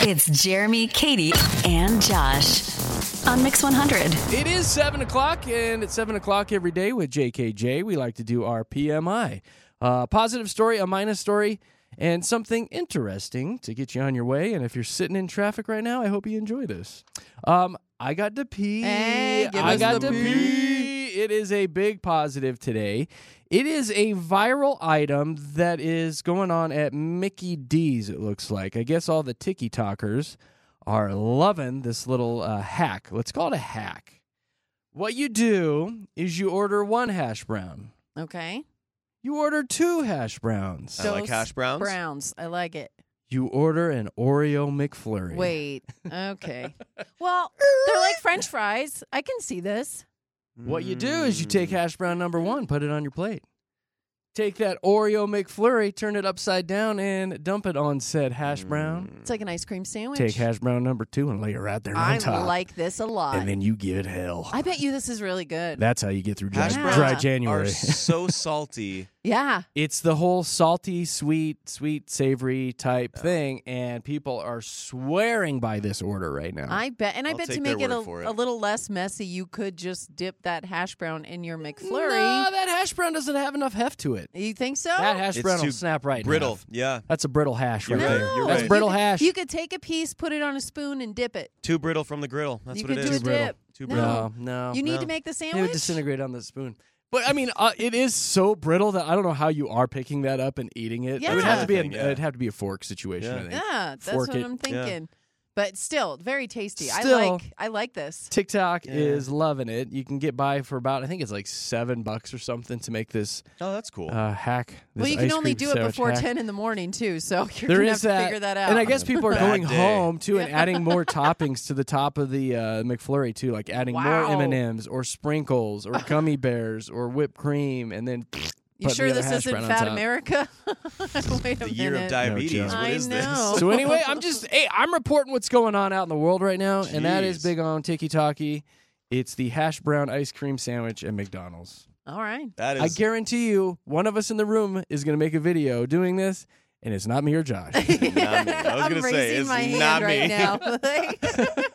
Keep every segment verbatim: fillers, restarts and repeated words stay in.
It's Jeremy, Katie, and Josh on Mix one hundred. It is seven o'clock, and at seven o'clock every day with J K J, we like to do our P M I. A positive story, a minus story, and something interesting to get you on your way. And if you're sitting in traffic right now, I hope you enjoy this. Um, I got to pee. Hey, give I us got the to pee. pee. It is a big positive today. It is a viral item that is going on at Mickey D's, it looks like. I guess all the TikTokers are loving this little uh, hack. Let's call it a hack. What you do is you order one hash brown. Okay. You order two hash browns. I like Dose hash browns. Browns. I like it. You order an Oreo McFlurry. Wait. Okay. Well, they're like French fries. I can see this. What you do is you take hash brown number one, put it on your plate. Take that Oreo McFlurry, turn it upside down, and dump it on said hash brown. It's like an ice cream sandwich. Take hash brown number two and lay it right there on I top. like this a lot. And then you give it hell. I bet you this is really good. That's how you get through dry, Hash browns dry are January. so salty. yeah. It's the whole salty, sweet, sweet, savory type thing, and people are swearing by this order right now. I bet. And I I'll bet to take make their it a, word for it. a little less messy, you could just dip that hash brown in your McFlurry. No, that hash brown doesn't have enough heft to it. You think so? That hash It's brown will too snap right in Brittle. half. Yeah. That's a brittle hash right You're there. right. You're That's right. brittle you could, hash. You could take a piece, put it on a spoon, and dip it. Too brittle from the griddle. That's you what could it do is. a Too brittle. dip. Too No. brittle. no, no. You need No. to make the It sandwich. would disintegrate on the spoon. But I mean, uh, it is so brittle that I don't know how you are picking that up and eating it. It would have to be a, Yeah. Yeah. it'd have to be a fork situation. Yeah. I think. Yeah, that's Fork what it. I'm thinking. Yeah. But still, very tasty. Still- I like I like this. TikTok Yeah. is loving it. You can get by for about I think it's like seven bucks or something to make this Oh, that's cool. uh, hack. This Well, you can ice only cream do it sandwich before hack. ten in the morning too, so you're There gonna is have to that, figure that out. and I guess people are Bad going day. home too and adding more toppings to the top of the uh, McFlurry too, like adding more Wow. M and M's or sprinkles or gummy bears or whipped cream, and then you putting sure the other this hash isn't brown on Fat top. America? Wait a the year of minute. diabetes. joke. What I is know. this? So anyway, I'm just hey, I'm reporting what's going on out in the world right now, and that is Jeez. big on TikTok. It's the hash brown ice cream sandwich at McDonald's. All right. That I is. guarantee you, one of us in the room is going to make a video doing this, and it's not me or Josh. Not me. I was I'm gonna say raising it's my hand not right me. now.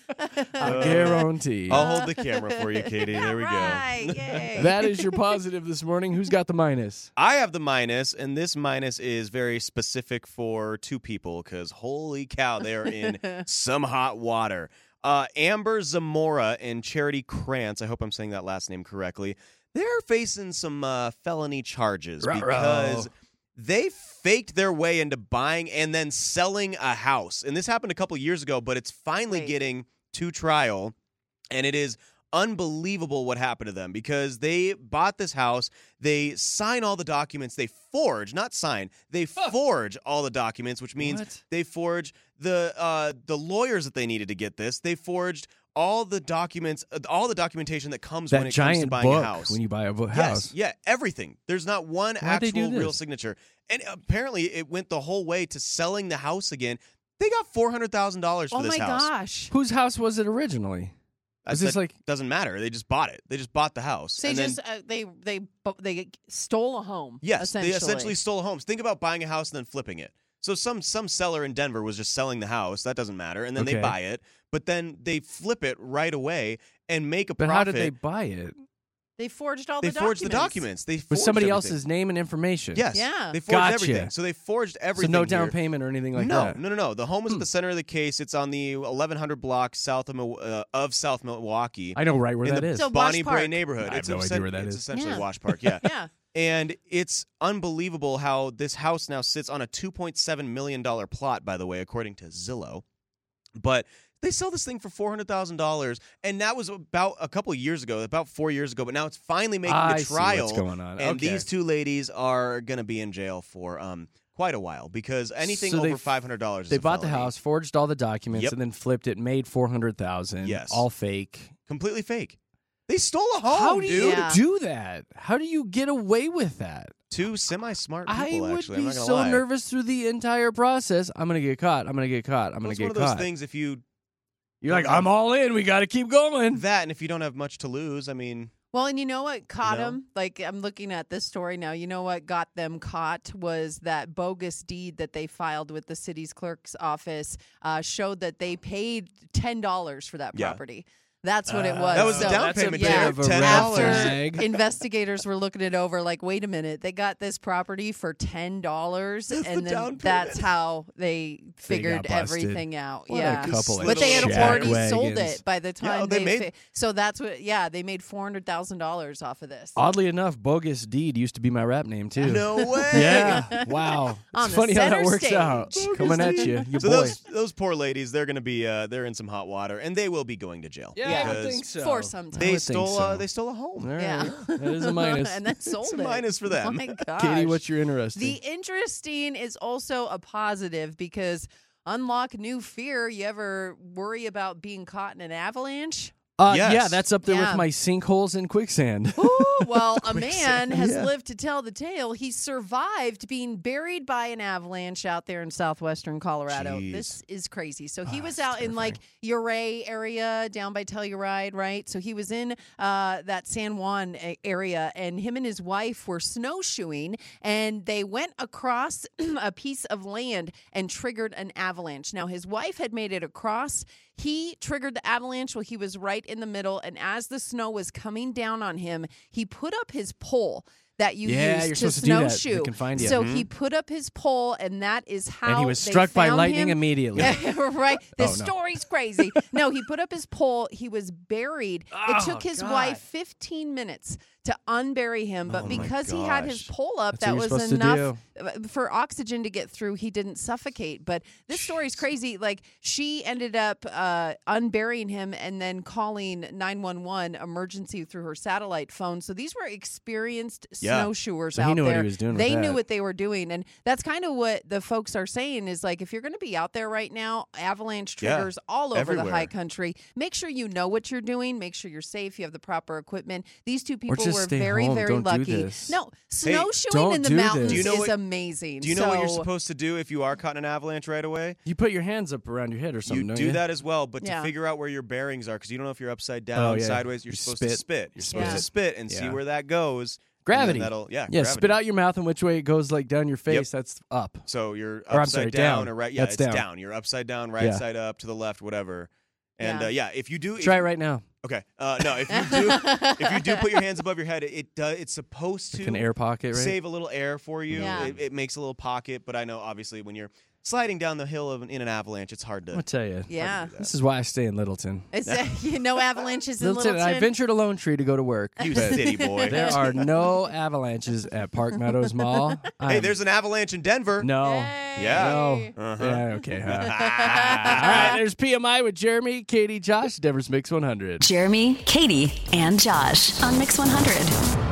I guarantee. I'll hold the camera for you, Katie. There we go. Right, yay. That is your positive this morning. Who's got the minus? I have the minus, and this minus is very specific for two people because holy cow, they are in some hot water. Uh, Amber Zamora and Charity Krantz, I hope I'm saying that last name correctly, they're facing some uh, felony charges Ruh-roh. because they faked their way into buying and then selling a house. And this happened a couple years ago, but it's finally Wait. getting to trial, and it is unbelievable what happened to them because they bought this house, they sign all the documents, they forge, not sign, they forge all the documents, which means What? they forge the uh, the lawyers that they needed to get this. They forged all the documents, uh, all the documentation that comes That when it comes to giant buying book a house. when you buy a bo- Yes, house. yeah, everything. There's not one Why'd they do actual real this? signature. And apparently it went the whole way to selling the house again. They got four hundred thousand dollars for Oh this my house. gosh. Whose house was it originally? Is That this like doesn't matter. They just bought it. They just bought the house. So they and then- just uh, they they bu- they stole a home. Yes, essentially. they essentially stole homes. Think about buying a house and then flipping it. So some some seller in Denver was just selling the house. That doesn't matter. And then Okay. they buy it, but then they flip it right away and make a But profit. how did they buy it? They forged all They the forged documents. the documents. They With forged somebody everything. else's name and information. Yes. Yeah. They forged Gotcha. everything. So they forged So everything. no down here. payment or anything like no, that. no, no, no. The home is Hmm. at the center of the case. It's on the eleven hundred block south of, Mil- uh, of South Milwaukee. I know right where in that the is. So- Bonnie Wash Bray Park. neighborhood. I have it's no idea essen- where that it's is. essentially Yeah. Wash Park. Yeah. Yeah. And it's unbelievable how this house now sits on a two point seven million dollars plot, by the way, according to Zillow. But they sell this thing for four hundred thousand dollars, and that was about a couple years ago, about four years ago. But now it's finally making I a see trial. what's going on. And Okay. these two ladies are going to be in jail for um, quite a while because anything So they over f- five hundred dollars is They a bought the felony. house, forged all the documents, Yep. and then flipped it, made four hundred thousand. Yes. all fake. Completely fake. They stole a home, How do dude. you Yeah. do that? How do you get away with that? Two semi-smart I people, would actually. I'm be not gonna so lie. nervous through the entire process. I'm gonna get caught. I'm gonna get caught. I'm Well, gonna it's get one of those caught. things, if you You're like, don't have- I'm all in. We got to keep going. that, and if you don't have much to lose, I mean, Well, and you know what caught You know? them? Like, I'm looking at this story now. You know what got them caught was that bogus deed that they filed with the city's clerk's office uh, showed that they paid ten dollars for that Yeah. property. That's what it was. That was the So- down that's a payment. bit yeah. of a ten red dollars. flag. Investigators were looking it over like, wait a minute, they got this property for ten dollars, That's the and then down that's payment. how they figured got busted. everything out. What a yeah, couple of but they had Jack already sold wagons. it by the time Yeah, they they. made- fi- so that's what. Yeah, they made four hundred thousand dollars off of this. Oddly enough, Bogus Deed used to be my rap name too. No way. Yeah. Wow. On It's the funny how that center works stage. out. Bogus Coming at you, your So boy. those those poor ladies, they're going to be uh, they're in some hot water, and they will be going to jail. yeah, Yeah. I would Because think so. For some time. They would think stole so. uh, they stole a home. All right. Yeah. That is a minus. and then sold It's a it. minus for them. Oh my gosh. Katie, what's your interesting? The interesting is also a positive because unlock new fear. You ever worry about being caught in an avalanche? uh, Yes. Yeah, that's up there Yeah. with my sinkholes and quicksand. Ooh, well, a man has Yeah. lived to tell the tale. He survived being buried by an avalanche out there in southwestern Colorado. Jeez. This is crazy. So he Ah, was that's out in like Uray area down by Telluride, right? So he was in uh, that San Juan a- area, and him and his wife were snowshoeing, and they went across a piece of land and triggered an avalanche. Now, his wife had made it across. He triggered the avalanche while he was right in the middle, and as the snow was coming down on him, he put up his pole that you Yeah, use you're to supposed to do that. They snowshoe. can find you. So Mhm. he put up his pole, and that is how and he was they struck by found lightning him. immediately. right. The Oh, no. story's crazy. No, he put up his pole. He was buried. Oh, it took his God. wife fifteen minutes to unbury him, but Oh, my because he had his gosh. pole up, That's what that you're was supposed to enough uh, for oxygen to get through. He didn't suffocate. But this story's crazy. Like, she ended up uh, unburying him and then calling nine one one emergency through her satellite phone. So these were experienced Yeah. snowshoers So he out knew what he there. was doing with They knew that. what they were doing, and that's kind of what the folks are saying is like, if you're going to be out there right now, avalanche Yeah, triggers all over everywhere. the high country. Make sure you know what you're doing. Make sure you're safe. You have the proper equipment. These two people just were stay very, home. very Don't do lucky. this. No, snowshoeing don't in the do mountains this. Do you know is what- amazing. Do you know what you're So- supposed to do if you are caught in an avalanche right away? You put your hands up around your head or something, You don't do you? that as well, but Yeah. to figure out where your bearings are, because you don't know if you're upside down, Oh, yeah. sideways. You're You supposed spit. to spit. You're supposed Yeah. to spit and see Yeah. where that goes. Gravity. And then that'll, yeah, Yeah, gravity. spit out your mouth and which way it goes, like down your face. Yep. That's up. So you're Or, I'm upside sorry, down, down. or right. Yeah, That's it's down. down. You're upside down, right Yeah. side up, to the left, whatever. And Yeah. uh, yeah, if you do, if Try it you- right now. Okay. Uh, no, if you do, if you do put your hands above your head, it, it does. It's supposed to Like an air pocket, right? save a little air for you. Yeah. It, it makes a little pocket, but I know obviously when you're sliding down the hill of an, in an avalanche, it's hard I'll to. tell you. Yeah. This is why I stay in Littleton. It's, uh, you know, avalanches in Littleton, Littleton. I ventured a lone tree to go to work. You but city boy. There are no avalanches at Park Meadows Mall. Hey, I'm- there's an avalanche in Denver. no. Hey. Yeah. No. Uh-huh. Yeah, okay. huh. All right, there's P M I with Jeremy, Katie, Josh, Denver's Mix one hundred. Jeremy, Katie, and Josh on Mix one hundred.